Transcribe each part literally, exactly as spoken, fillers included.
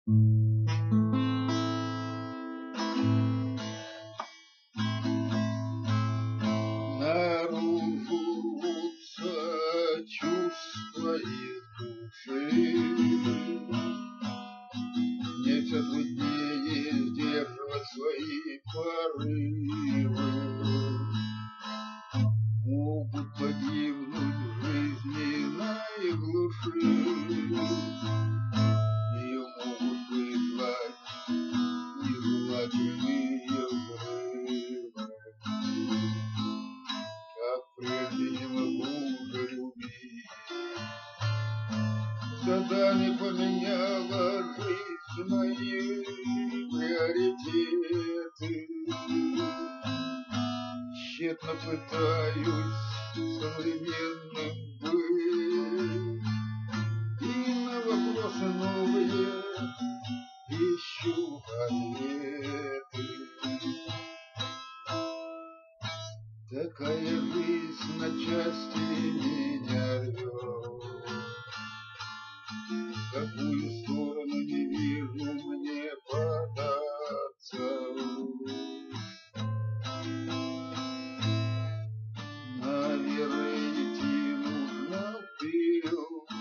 Наружу рвутся чувства из души, не труднее сдерживать свои порывы. Могут погибнуть в жизненной глуши, ее могут вызвать нежелательные взрывы. Как прежде не могу уже любить, годами поменяла жизнь мои приоритеты. Тщетно пытаюсь современным быть, и на вопросы новые ищу ответы. Такая жизнь на части меня рвет, в какую сторону не вижу мне податься. Наверное, идти нужно вперед,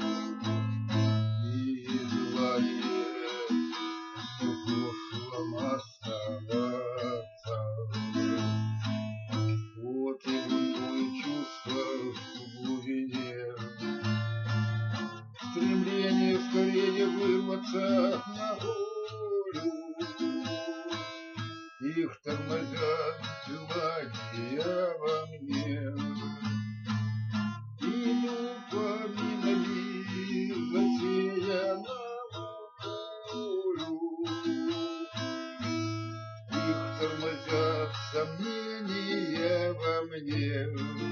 и желание в прошлом оставаться. Вот и грунтует чувства в глубине, стремление скорее вырваться на волю. Их тормозят желания во мне, иду по минови засеянному полю. Их тормозят сомнения во мне.